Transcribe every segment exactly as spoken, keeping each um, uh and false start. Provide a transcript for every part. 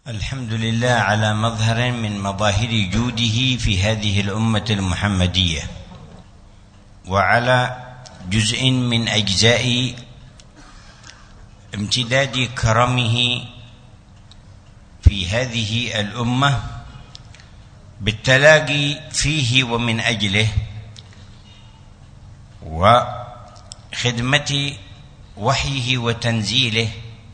الحمد لله على مظهر من مظاهر جوده في هذه الأمة المحمدية، وعلى جزء من أجزاء امتداد كرمه في هذه الأمة بالتلاقي فيه ومن أجله، وخدمة وحيه وتنزيله،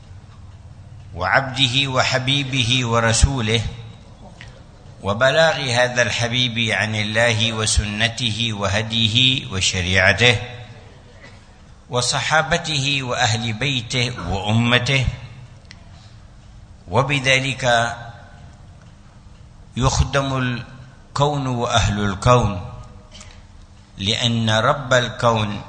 وعبده وحبيبه ورسوله، وبلاغ هذا الحبيب عن الله وسنته وهديه وشريعته، وصحابته وأهل بيته وأمته. وبذلك يخدم الكون وأهل الكون، لأن رب الكون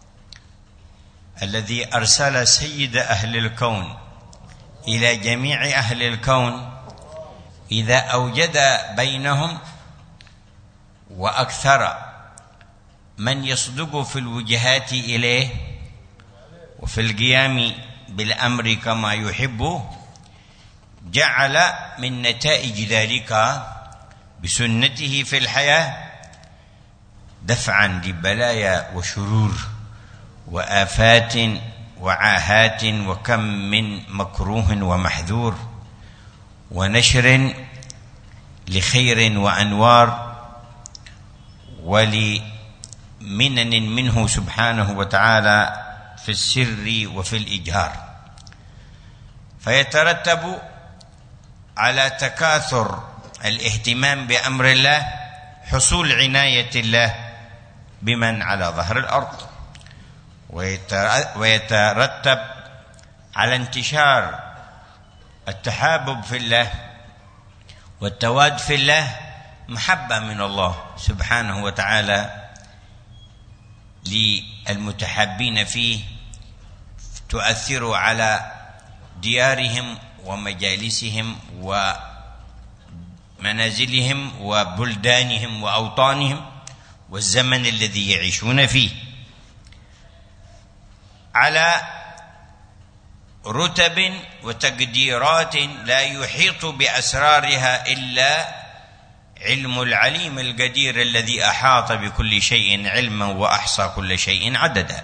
الذي أرسل سيد أهل الكون إلى جميع أهل الكون إذا أوجد بينهم وأكثر من يصدق في الوجهات إليه وفي القيام بالأمر كما يحب، جعل من نتائج ذلك بسنته في الحياة دفعا لبلايا وشرور وآفات وعاهات وكم من مكروه ومحذور، ونشر لخير وأنوار ولمنن منه سبحانه وتعالى في السر وفي الإجهار. فيترتب على تكاثر الاهتمام بأمر الله حصول عناية الله بمن على ظهر الأرض، ويترتب على انتشار التحابب في الله والتواد في الله، محبة من الله سبحانه وتعالى للمتحابين فيه، تؤثر على ديارهم ومجالسهم ومنازلهم وبلدانهم وأوطانهم والزمن الذي يعيشون فيه، على رتب وتقديرات لا يحيط بأسرارها إلا علم العليم القدير الذي أحاط بكل شيء علما وأحصى كل شيء عددا.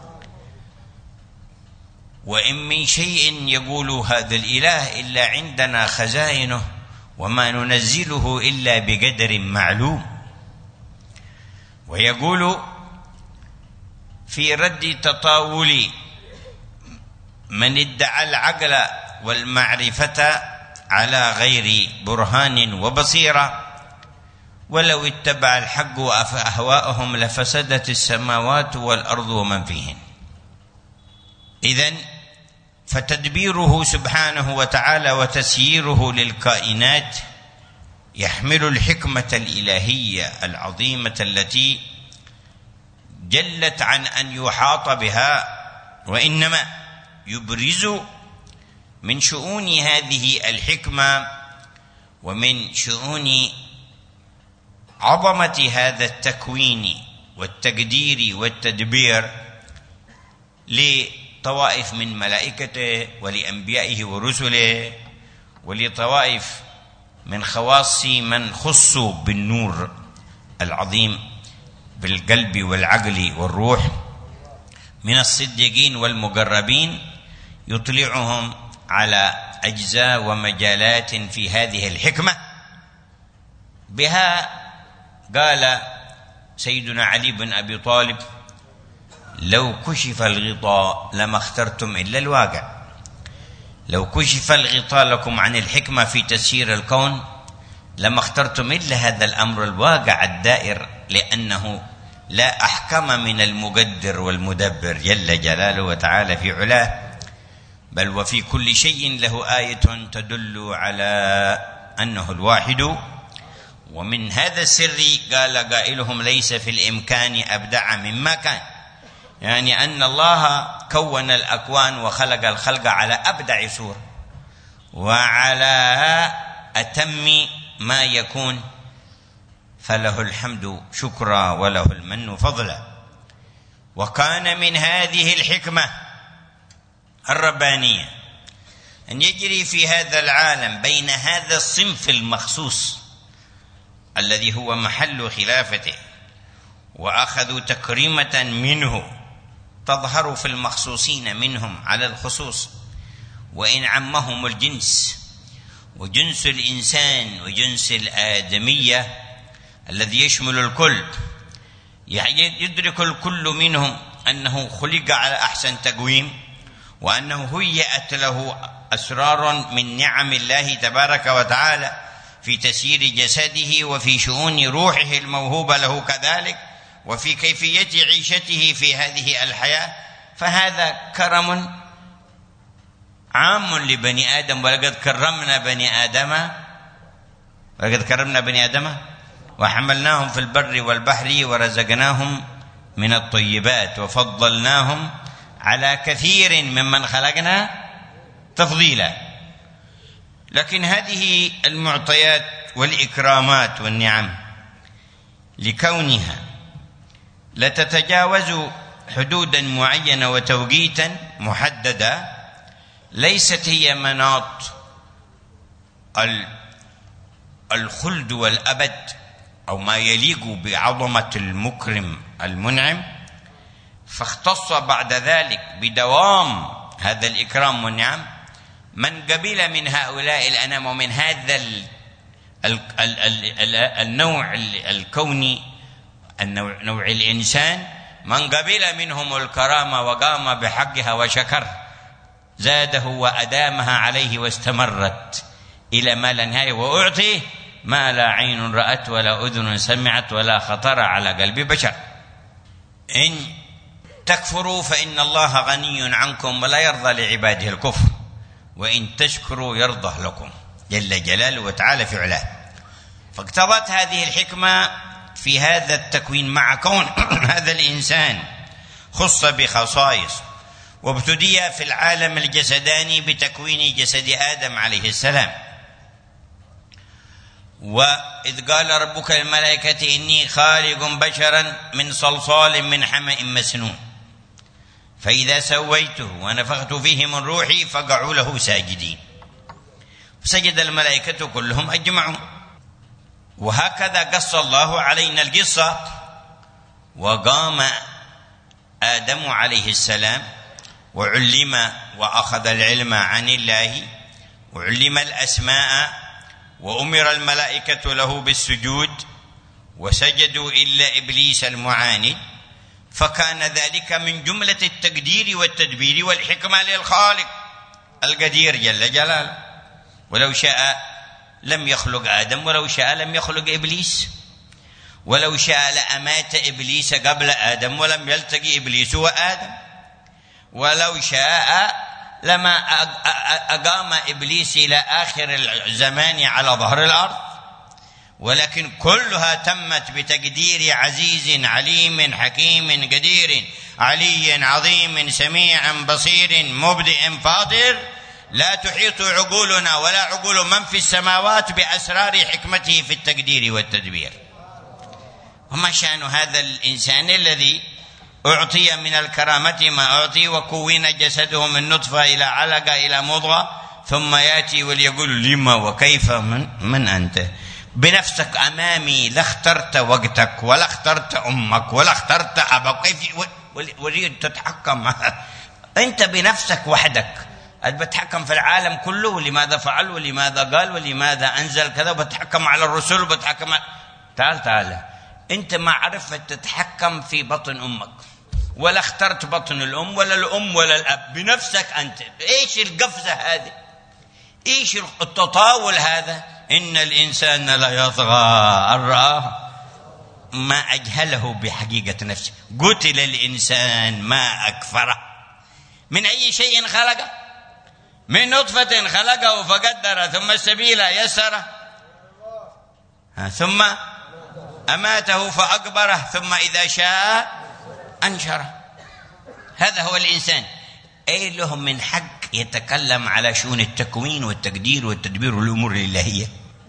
وإن من شيء يقول هذا الإله إلا عندنا خزائنه وما ننزله إلا بقدر معلوم. ويقول في رد تطاول من ادعى العقل والمعرفة على غير برهان وبصيرة، ولو اتبع الحق أهواءهم لفسدت السماوات والأرض ومن فيهن. إذن فتدبيره سبحانه وتعالى وتسييره للكائنات يحمل الحكمة الإلهية العظيمة التي جلت عن أن يحاط بها، وإنما يبرز من شؤون هذه الحكمة ومن شؤون عظمة هذا التكوين والتقدير والتدبير لطوائف من ملائكته ولأنبيائه ورسله، ولطوائف من خواص من خصوا بالنور العظيم بالقلب والعقل والروح من الصديقين والمقربين، يطلعهم على أجزاء ومجالات في هذه الحكمة. بها قال سيدنا علي بن أبي طالب: لو كشف الغطاء لما اخترتم إلا الواقع. لو كشف الغطاء لكم عن الحكمة في تسيير الكون لما اخترتم إلا هذا الأمر الواقع الدائر، لأنه لا أحكم من المقدر والمدبر جل جلاله وتعالى في علاه، بل وفي كل شيء له آية تدل على أنه الواحد. ومن هذا السر قال قائلهم: ليس في الإمكان أبدع مما كان، يعني أن الله كون الأكوان وخلق الخلق على أبدع صورة وعلى أتم ما يكون، فله الحمد شكرا وله المن فضلا. وكان من هذه الحكمة الربانية أن يجري في هذا العالم بين هذا الصنف المخصوص الذي هو محل خلافته، وأخذوا تكريمة منه تظهر في المخصوصين منهم على الخصوص، وإن عمهم الجنس، وجنس الإنسان وجنس الآدمية الذي يشمل الكل، يدرك الكل منهم أنه خلق على أحسن تقويم، وأنه هيأت له أسرار من نعم الله تبارك وتعالى في تسيير جسده وفي شؤون روحه الموهوبة له كذلك، وفي كيفية عيشته في هذه الحياة. فهذا كرم عام لبني آدم. ولقد كرمنا بني آدم ولقد كرمنا بني آدم وحملناهم في البر والبحر ورزقناهم من الطيبات وفضلناهم على كثير ممن خلقنا تفضيلا. لكن هذه المعطيات والإكرامات والنعم لكونها لا تتجاوز حدودا معينة وتوقيتا محددا، ليست هي مناط الخلد والأبد أو ما يليق بعظمة المكرم المنعم، فاختص بعد ذلك بدوام هذا الإكرام والنعم من قبل من هؤلاء الأنام ومن هذا النوع الكوني، النوع نوع الإنسان، من قبل منهم الكرامة وقام بحقها وشكر زاده وأدامها عليه واستمرت إلى ما لا نهاية، وأعطي ما لا عين رأت ولا أذن سمعت ولا خطر على قلب بشر. إن تكفروا فإن الله غني عنكم ولا يرضى لعباده الكفر، وإن تشكروا يرضى لكم جل جلاله وتعالى في علاه. فاقتضت هذه الحكمة في هذا التكوين مع كون هذا الإنسان خص بخصائص، وابتدي في العالم الجسداني بتكوين جسد آدم عليه السلام. وإذ قال ربك للملائكة إني خالق بشرا من صلصال من حمأ مسنون فإذا سويته ونفخت فيه من روحي فقعوا له ساجدين، فسجد الملائكة كلهم أجمعون. وهكذا قص الله علينا القصة. وقام آدم عليه السلام وعلم وأخذ العلم عن الله وعلم الأسماء، وأمر الملائكة له بالسجود وسجدوا إلا إبليس المعاند، فكان ذلك من جملة التقدير والتدبير والحكمة للخالق القدير جل جلاله. ولو شاء لم يخلق آدم، ولو شاء لم يخلق إبليس، ولو شاء لأمات إبليس قبل آدم ولم يلتقي إبليس وآدم، ولو شاء لما أقام إبليس إلى آخر الزمان على ظهر الأرض، ولكن كلها تمت بتقدير عزيز عليم حكيم قدير علي عظيم سميع بصير مبدئ فاطر، لا تحيط عقولنا ولا عقول من في السماوات بأسرار حكمته في التقدير والتدبير. وما شأن هذا الإنسان الذي أعطي من الكرامة ما أعطي، وكون جسده من نطفة إلى علقة إلى مضغة، ثم يأتي وليقول لما وكيف من, من أنت بنفسك أمامي، لا اخترت وقتك ولا اخترت أمك ولا اخترت أبك، كيف وليد تتحكم أنت بنفسك وحدك، بتحكم في العالم كله، ولماذا فعل ولماذا قال ولماذا أنزل كذا، وبتحكم على الرسل وبتحكم على... تعال تعال أنت ما عرفت تتحكم في بطن أمك، ولا اخترت بطن الأم ولا الأم ولا الأب، بنفسك أنت. إيش القفزة هذه؟ إيش التطاول هذا؟ إن الإنسان لا يطغى أن رآه ما أجهله بحقيقة نفسه. قتل الإنسان ما أكفره. من أي شيء خلقه؟ من نطفة خلقه فقدر ثم السبيل يسره ثم أماته فأقبره ثم إذا شاء أنشره. هذا هو الإنسان. أي له من حق يتكلم على شؤون التكوين والتقدير والتدبير والأمور الإلهية؟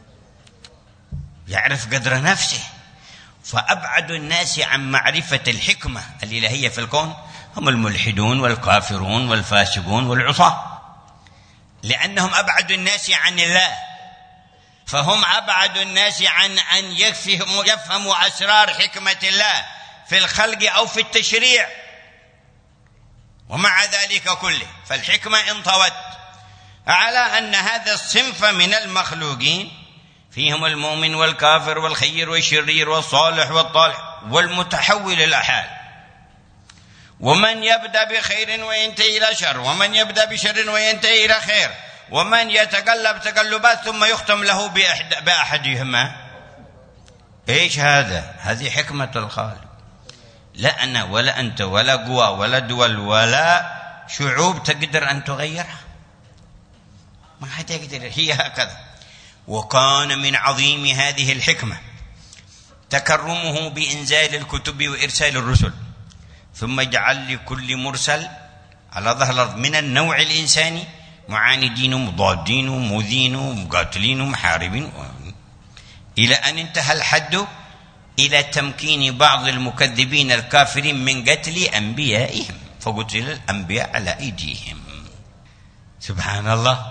يعرف قدر نفسه. فأبعد الناس عن معرفة الحكمة الإلهية في الكون هم الملحدون والكافرون والفاسقون والعصاة. لأنهم أبعد الناس عن الله، فهم أبعد الناس عن أن يفهموا, يفهموا أسرار حكمة الله في الخلق أو في التشريع. ومع ذلك كله فالحكمة انطوت على أن هذا الصنف من المخلوقين فيهم المؤمن والكافر والخير والشرير والصالح والطالح والمتحول الأحال، ومن يبدأ بخير وينتهي إلى شر، ومن يبدأ بشر وينتهي إلى خير، ومن يتقلب تقلبات ثم يختم له بأحدهما. إيش هذا؟ هذه حكمة الخالق. لا أنا ولا أنت ولا قوى ولا دول ولا شعوب تقدر أن تغيرها، ما حد يقدر، هي هكذا. وكان من عظيم هذه الحكمة تكرمه بإنزال الكتب وإرسال الرسل، ثم جعل لكل مرسل على ظهر الأرض من النوع الإنساني معاندين ومضادين ومؤذين ومقاتلين ومحاربين، إلى أن انتهى الحد إلى تمكين بعض المكذبين الكافرين من قتل أنبيائهم، فقتل الأنبياء على أيديهم. سبحان الله.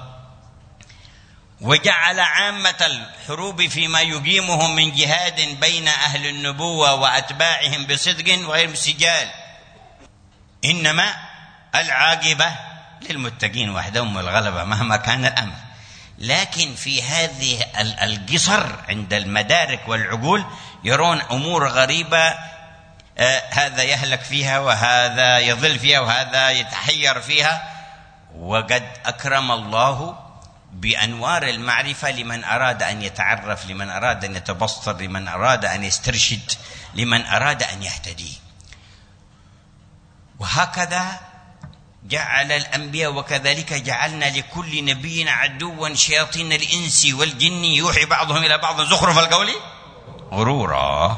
وجعل عامة الحروب فيما يقيمه من جهاد بين أهل النبوة وأتباعهم بصدق وغير مسجال، إنما العاقبة للمتقين وحدهم والغلبة مهما كان الأمر. لكن في هذه القصر عند المدارك والعقول يرون أمور غريبة، آه هذا يهلك فيها وهذا يضل فيها وهذا يتحير فيها، وقد أكرم الله بأنوار المعرفة لمن أراد أن يتعرف، لمن أراد أن يتبصر، لمن أراد أن يسترشد، لمن أراد أن يهتدي. وهكذا جعل الأنبياء، وكذلك جعلنا لكل نبي عدوا شياطين الإنس والجن يوحي بعضهم إلى بعض زخرف القول غرورا.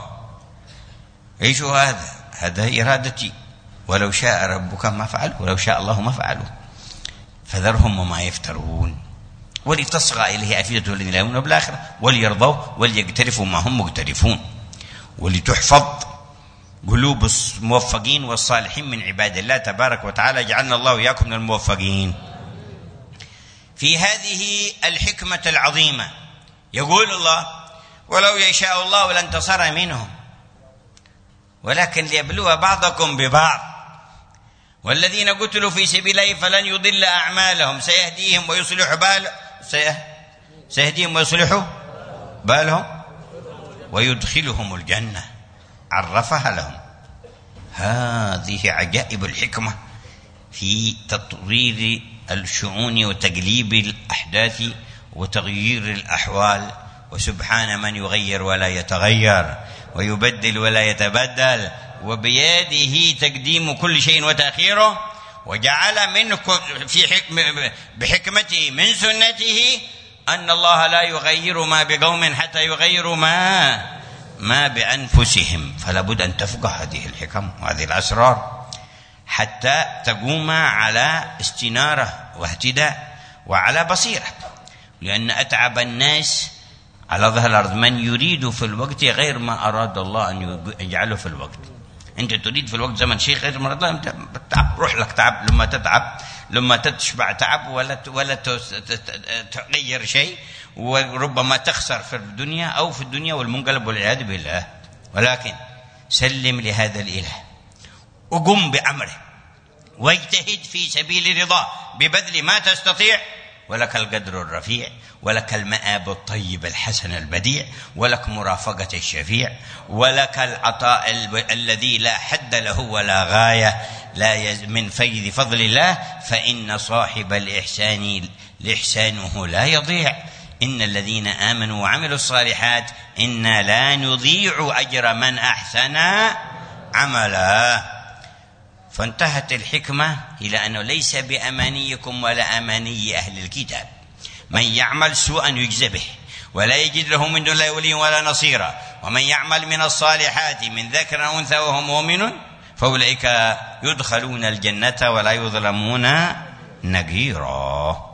إيش هذا؟ هذا إرادتي، ولو شاء ربك ما فعلوا، ولو شاء الله ما فعلوا، فذرهم وما يفترون، ولتصغى إليه أفئدة الذين لا يؤمنون بالآخرة وليرضوا وليقترفوا ما هم مقترفون، ولتحفظ قلوب الموفقين والصالحين من عباد الله تبارك وتعالى. جعلنا الله وإياكم من الموفقين. في هذه الحكمة العظيمة يقول الله: ولو يشاء الله لانتصر منهم ولكن ليبلو بعضكم ببعض، والذين قتلوا في سبيل الله فلن يضل أعمالهم سيهديهم ويصلح بال سيهديهم ويصلح بالهم ويدخلهم الجنة عرفها لهم. هذه عجائب الحكمة في تطوير الشؤون وتقليب الأحداث وتغيير الأحوال. وسبحان من يغير ولا يتغير ويبدل ولا يتبدل، وبيده تقديم كل شيء وتأخيره. وجعل منه في حكم بحكمته من سنته أن الله لا يغير ما بقوم حتى يغيروا ما ما بأنفسهم. فلا بد أن تفقه هذه الحكم وهذه الأسرار حتى تقوم على استنارة واهتداء وعلى بصيرة، لأن أتعب الناس على ظهر الأرض من يريد في الوقت غير ما أراد الله أن يجعله في الوقت. أنت تريد في الوقت زمن شيء غير ما أراد الله، أنت بتعب، روح لك تعب. لما تتعب، لما تشبع تعب ولا ولا تغير شيء، وربما تخسر في الدنيا أو في الدنيا والمنقلب والعياذ بالله. ولكن سلم لهذا الإله وقم بأمره واجتهد في سبيل رضاه ببذل ما تستطيع، ولك القدر الرفيع، ولك المآب الطيب الحسن البديع، ولك مرافقة الشفيع، ولك العطاء الذي لا حد له ولا غاية لا من فيض فضل الله. فإن صاحب الإحسان لإحسانه لا يضيع. إن الذين آمنوا وعملوا الصالحات إنا لا نضيع أجر من أحسن عملا. فانتهت الحكمة إلى أنه ليس بأمانيكم ولا أماني أهل الكتاب، من يعمل سوءا يجزى به ولا يجد له من دون الله وليا ولا نصيرا، ومن يعمل من الصالحات من ذكر أو أنثى وهو مؤمن فأولئك يدخلون الجنة ولا يظلمون نقيرا.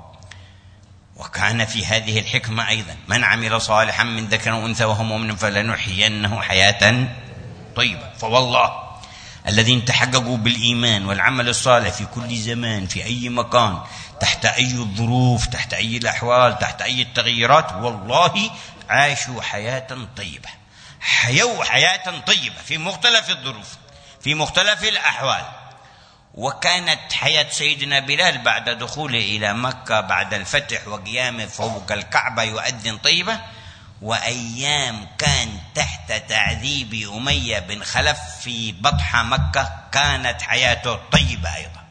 وكان في هذه الحكمة أيضا: من عمل صالحا من ذكر أو أنثى وهو مؤمن فلنحيينه حياة طيبة. فوالله الذين تحققوا بالإيمان والعمل الصالح في كل زمان في أي مكان تحت أي الظروف تحت أي الأحوال تحت أي التغييرات، والله عاشوا حياة طيبة، حيوا حياة طيبة في مختلف الظروف في مختلف الأحوال. وكانت حياة سيدنا بلال بعد دخوله إلى مكة بعد الفتح وقيامه فوق الكعبة يؤذن طيبة، وأيام كان تحت تعذيب أمية بن خلف في بطحة مكة كانت حياته طيبة أيضا.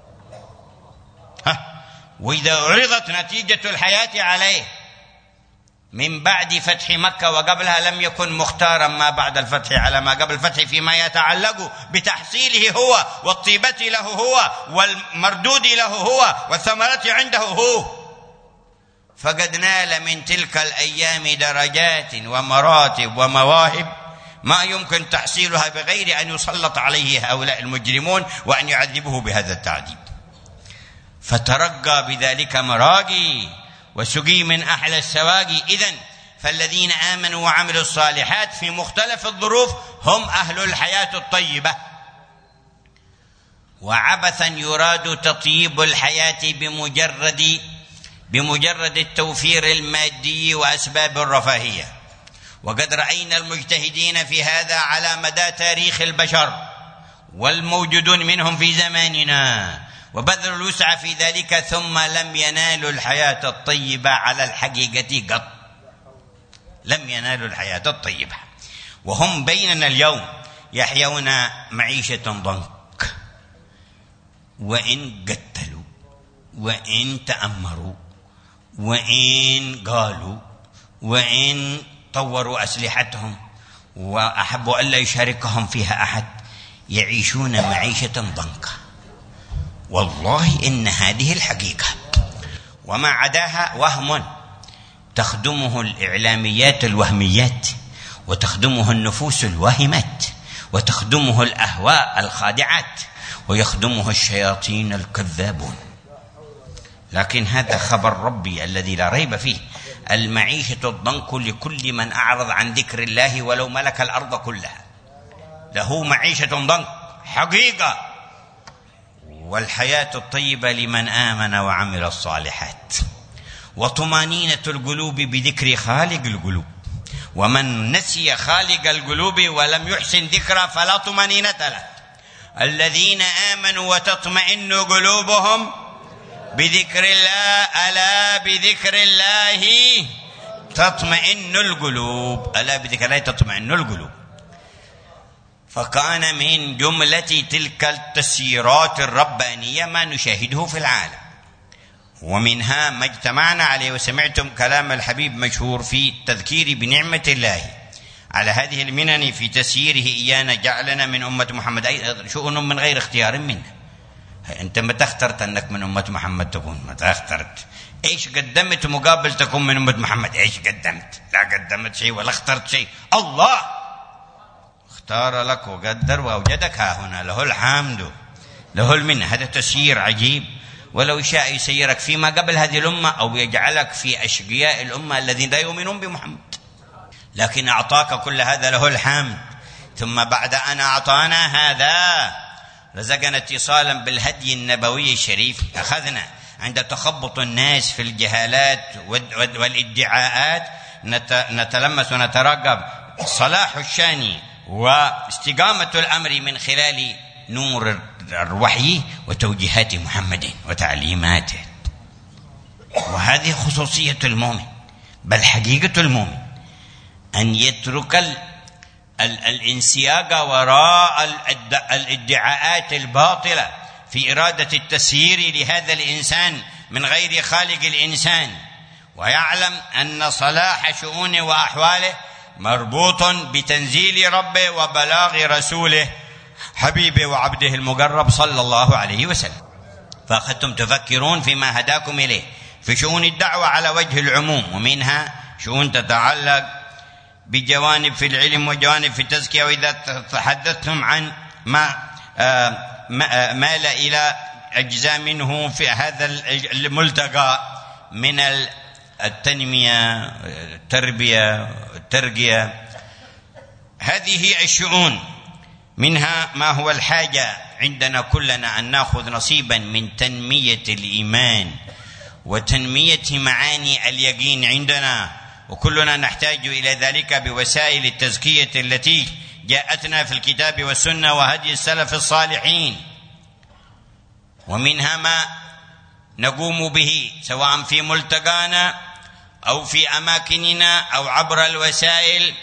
ها وإذا عرضت نتيجة الحياة عليه من بعد فتح مكة وقبلها لم يكن مختارا ما بعد الفتح على ما قبل الفتح فيما يتعلق بتحصيله هو والطيبة له هو والمردود له هو والثمرة عنده هو، فقد نال من تلك الأيام درجات ومراتب ومواهب ما يمكن تحصيلها بغير أن يسلط عليه هؤلاء المجرمون وأن يعذبه بهذا التعذيب، فترقى بذلك مراقي وسقي من أحلى السواقي. إذن فالذين آمنوا وعملوا الصالحات في مختلف الظروف هم أهل الحياة الطيبة. وعبثا يراد تطيب الحياة بمجرد بمجرد التوفير المادي وأسباب الرفاهية، وقد رأينا المجتهدين في هذا على مدى تاريخ البشر والموجودون منهم في زماننا وبذلوا الوسع في ذلك ثم لم ينالوا الحياة الطيبة على الحقيقة قط، لم ينالوا الحياة الطيبة، وهم بيننا اليوم يحيون معيشة ضنك، وإن قتلوا وإن تأمروا وإن قالوا وإن طوروا أسلحتهم وأحبوا ألا يشاركهم فيها أحد يعيشون معيشة ضنكا. والله إن هذه الحقيقة، وما عداها وهم تخدمه الإعلاميات الوهميات وتخدمه النفوس الواهمات وتخدمه الأهواء الخادعات ويخدمه الشياطين الكذابون. لكن هذا خبر ربي الذي لا ريب فيه، المعيشة الضنك لكل من أعرض عن ذكر الله ولو ملك الأرض كلها، له معيشة ضنك حقيقة. والحياة الطيبة لمن آمن وعمل الصالحات، وطمانينة القلوب بذكر خالق القلوب، ومن نسي خالق القلوب ولم يحسن ذكره فلا طمانينة له. الذين آمنوا وتطمئن قلوبهم بذكر الله، ألا بذكر الله تطمئن القلوب، ألا بذكر الله تطمئن القلوب. فكان من جملة تلك التسييرات الربانية ما نشاهده في العالم، ومنها ما اجتمعنا عليه. وسمعتم كلام الحبيب مشهور في التذكير بنعمة الله على هذه المنن في تسييره إيانا جعلنا من أمة محمد، أي شؤون من غير اختيار منا. أنت متى اخترت أنك من أمة محمد تكون؟ متى اخترت؟ إيش قدمت مقابل تكون من أمة محمد؟ إيش قدمت؟ لا قدمت شيء ولا اخترت شيء، الله اختار لك وقدر وأوجدك ها هنا، له الحمد له المنة. هذا تسيير عجيب، ولو شاء يسيرك فيما قبل هذه الأمة أو يجعلك في أشقياء الأمة الذين لا يؤمنون بمحمد، لكن أعطاك كل هذا له الحمد. ثم بعد أن أعطانا هذا رزقنا اتصالا بالهدي النبوي الشريف. أخذنا عند تخبط الناس في الجهالات والادعاءات نتلمس ونترقب صلاح الشان واستقامة الأمر من خلال نور الوحي وتوجيهات محمد وتعليماته. وهذه خصوصية المؤمن، بل حقيقة المؤمن، أن يترك ال ال الانسياق وراء الادعاءات الباطلة في إرادة التسيير لهذا الإنسان من غير خالق الإنسان، ويعلم أن صلاح شؤونه وأحواله مربوط بتنزيل ربه وبلاغ رسوله حبيبه وعبده المقرب صلى الله عليه وسلم. فأخذتم تفكرون فيما هداكم إليه في شؤون الدعوة على وجه العموم، ومنها شؤون تتعلق بجوانب في العلم وجوانب في التزكية. وإذا تحدثتم عن ما مال إلى أجزاء منه في هذا الملتقى من التنمية التربية الترقية، هذه الشؤون منها ما هو الحاجة عندنا كلنا أن نأخذ نصيبا من تنمية الإيمان وتنمية معاني اليقين عندنا، وكلنا نحتاج إلى ذلك بوسائل التزكية التي جاءتنا في الكتاب والسنة وهدي السلف الصالحين. ومنها ما نقوم به سواء في ملتقانا أو في أماكننا أو عبر الوسائل،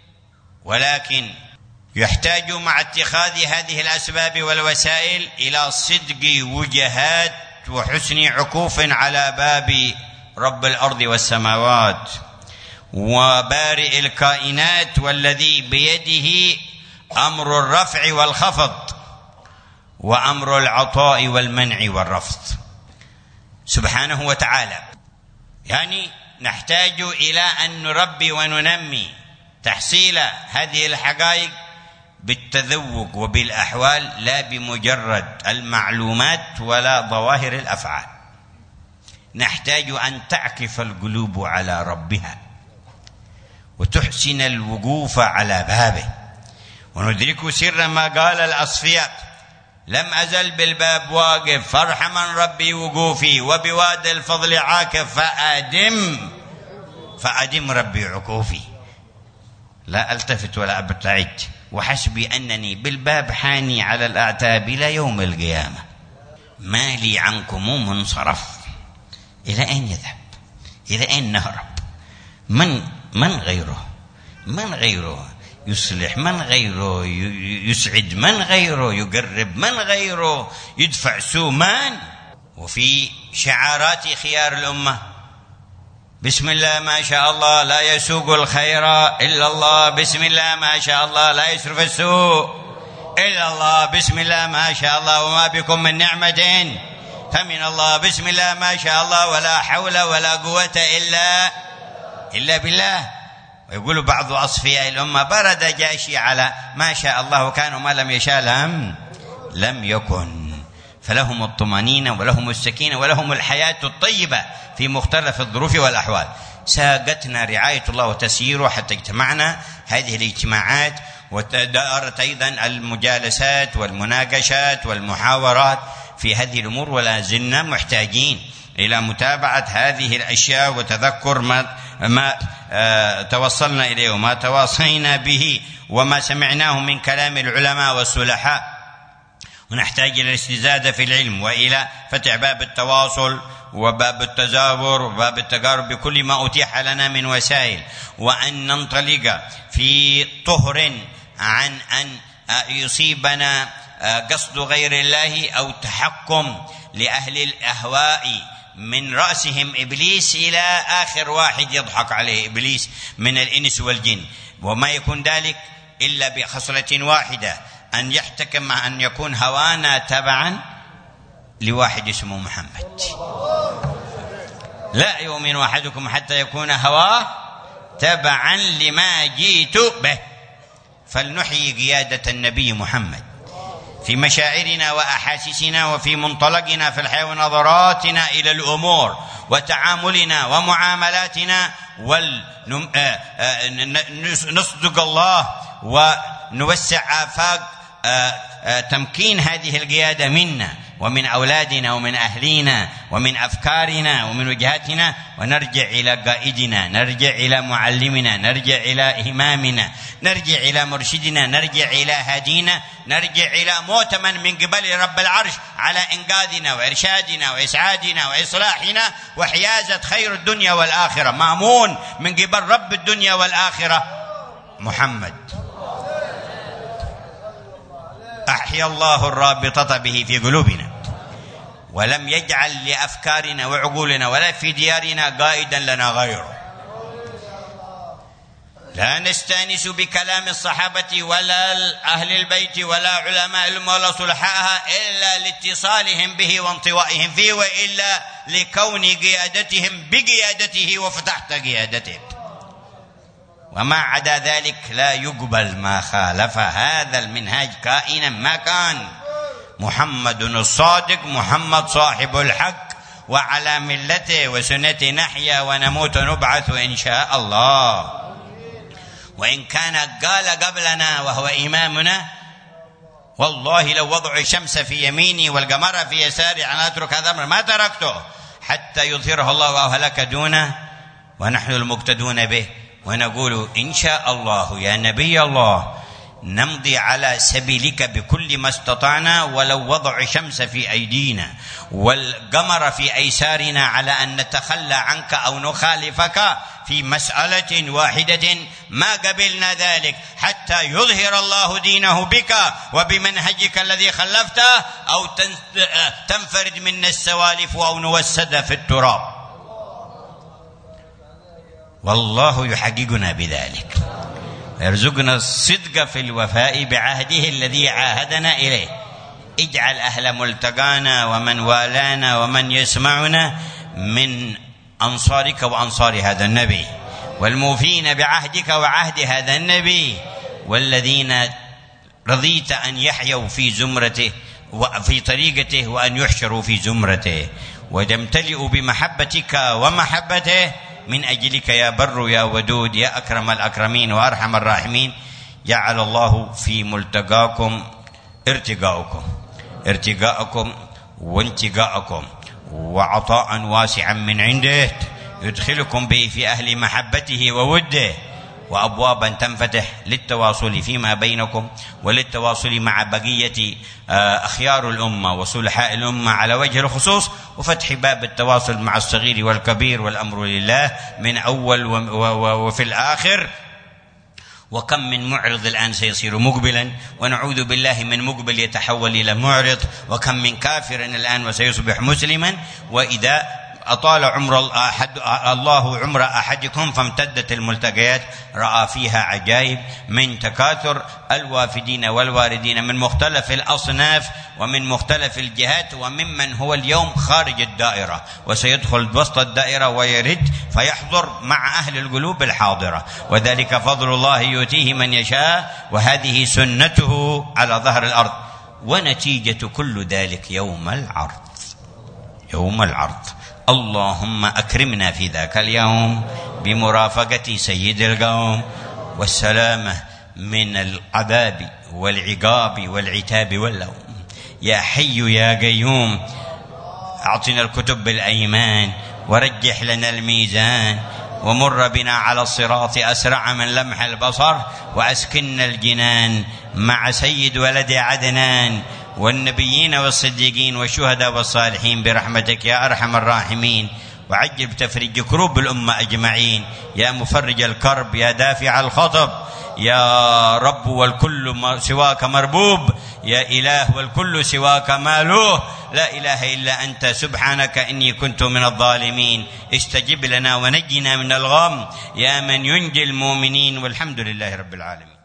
ولكن يحتاج مع اتخاذ هذه الأسباب والوسائل إلى صدق وجهات وحسن عكوف على باب رب الأرض والسماوات وبارئ الكائنات، والذي بيده أمر الرفع والخفض وأمر العطاء والمنع والرفض سبحانه وتعالى. يعني نحتاج إلى أن نربي وننمي تحصيل هذه الحقائق بالتذوق وبالأحوال، لا بمجرد المعلومات ولا ظواهر الأفعال. نحتاج أن تعكف القلوب على ربها وتحسن الوقوف على بابه، وندرك سر ما قال الأصفياء: لم أزل بالباب واقف فارحما ربي وقوفي، وبواد الفضل عاكف فأدم فأدم ربي عكوفي. لا ألتفت ولا أبتعد، وحسبي أنني بالباب حاني على الأعتاب إلى يوم القيامة. ما لي عنكم منصرف. إلى أين يذهب؟ إلى أين نهرب؟ من من غيره؟ من غيره يصلح؟ من غيره يسعد؟ من غيره يقرب؟ من غيره يدفع سوء؟ من؟ وفي شعارات خيار الأمة: بسم الله ما شاء الله لا يسوق الخير إلا الله، بسم الله ما شاء الله لا يصرف السوء إلا الله، بسم الله ما شاء الله وما بكم من نعمة فمن الله، بسم الله ما شاء الله ولا حول ولا قوة إلا إلا بالله. ويقول بعض أصفياء الأمة: برد جاشي على ما شاء الله وكان وما لم يشاء لم لم يكن. فلهم الطمأنينة ولهم السكينة ولهم الحياة الطيبة في مختلف الظروف والأحوال. ساقتنا رعاية الله وتسييره حتى اجتمعنا هذه الاجتماعات، ودارت أيضا المجالسات والمناقشات والمحاورات في هذه الأمور، ولا زلنا محتاجين إلى متابعة هذه الأشياء وتذكر ما, ما آه توصلنا إليه وما تواصينا به وما سمعناه من كلام العلماء والصلحاء. ونحتاج إلى الاستزادة في العلم وإلى فتح باب التواصل وباب التزاور وباب التقارب بكل ما أتيح لنا من وسائل، وأن ننطلق في طهر عن أن يصيبنا قصد غير الله أو تحكم لأهل الأهواء من رأسهم إبليس إلى آخر واحد يضحك عليه إبليس من الإنس والجن، وما يكون ذلك إلا بخصلة واحدة: أن يحتكم مع أن يكون هوانا تبعا لواحد اسمه محمد. لا يؤمن أحدكم حتى يكون هواه تبعا لما جئت به. فلنحيي قيادة النبي محمد في مشاعرنا وأحاسيسنا وفي منطلقنا في الحياة ونظراتنا إلى الأمور وتعاملنا ومعاملاتنا، ونصدق الله ونوسع آفاق تمكين هذه القيادة منا ومن أولادنا ومن أهلينا ومن أفكارنا ومن وجهاتنا، ونرجع إلى قائدنا، نرجع إلى معلمنا، نرجع إلى إمامنا، نرجع إلى مرشدنا، نرجع إلى هدينا، نرجع إلى مؤتمن من قبل رب العرش على إنقاذنا وإرشادنا وإسعادنا وإصلاحنا وحيازة خير الدنيا والآخرة، مأمون من قبل رب الدنيا والآخرة محمد. أحيا الله الرابطة به في قلوبنا، ولم يجعل لأفكارنا وعقولنا ولا في ديارنا قائدا لنا غيره. لا نستأنس بكلام الصحابة ولا أهل البيت ولا علماء الأمة ولا صلحائها إلا لاتصالهم به وانطوائهم فيه، وإلا لكون قيادتهم بقيادته وفتحت قيادته. وما عدا ذلك لا يقبل ما خالف هذا المنهاج كائنا ما كان. محمد الصادق، محمد صاحب الحق، وعلى ملته وسنته نحيا ونموت ونبعث إن شاء الله. وإن كان قال قبلنا وهو إمامنا والله لو وضع الشمس في يميني والقمر في يساري أنا أترك هذا الأمر ما تركته حتى يظهره الله أو هلك دونه ونحن المقتدون به. ونقول إن شاء الله يا نبي الله نمضي على سبيلك بكل ما استطعنا، ولو وضع شمس في أيدينا والقمر في أيسارنا على أن نتخلى عنك أو نخالفك في مسألة واحدة ما قبلنا ذلك حتى يظهر الله دينه بك وبمنهجك الذي خلفته، أو تنفرد منا السوالف أو نوسد في التراب. والله يحققنا بذلك، يرزقنا الصدق في الوفاء بعهده الذي عاهدنا إليه. اجعل أهل ملتقانا ومن والانا ومن يسمعنا من أنصارك وأنصار هذا النبي، والموفين بعهدك وعهد هذا النبي، والذين رضيت أن يحيوا في زمرته وفي طريقته وأن يحشروا في زمرته، وتمتلئوا بمحبتك ومحبته من أجلك يا بر يا ودود يا أكرم الأكرمين وأرحم الراحمين. جعل الله في ملتقاكم ارتقاؤكم ارتقاءكم وانتقاءكم وعطاء واسعا من عنده يدخلكم به في أهل محبته ووده، وأبوابا تنفتح للتواصل فيما بينكم وللتواصل مع بقية أخيار الأمة وصلحاء الأمة على وجه الخصوص، وفتح باب التواصل مع الصغير والكبير، والأمر لله من أول وفي الآخر. وكم من معرض الآن سيصير مقبلا، ونعوذ بالله من مقبل يتحول إلى معرض، وكم من كافر الآن وسيصبح مسلما. وإذا أطال عمر أحد الله عمر أحدكم فامتدت الملتقيات رأى فيها عجائب من تكاثر الوافدين والواردين من مختلف الأصناف ومن مختلف الجهات، وممن هو اليوم خارج الدائرة وسيدخل وسط الدائرة ويرد فيحضر مع أهل القلوب الحاضرة، وذلك فضل الله يؤتيه من يشاء، وهذه سنته على ظهر الأرض. ونتيجة كل ذلك يوم العرض، يوم العرض. اللهم أكرمنا في ذاك اليوم بمرافقة سيد القوم والسلامة من العذاب والعقاب والعتاب واللوم. يا حي يا قيوم أعطنا الكتب بالأيمان، ورجح لنا الميزان، ومر بنا على الصراط أسرع من لمح البصر، وأسكننا الجنان مع سيد ولد عدنان والنبيين والصديقين والشهداء والصالحين برحمتك يا أرحم الراحمين. وعجل بتفريج كروب الأمة أجمعين يا مفرج الكرب يا دافع الخطب يا رب، والكل سواك مربوب يا إله، والكل سواك مالوه، لا إله إلا أنت سبحانك إني كنت من الظالمين. استجب لنا ونجنا من الغم يا من ينجي المؤمنين، والحمد لله رب العالمين.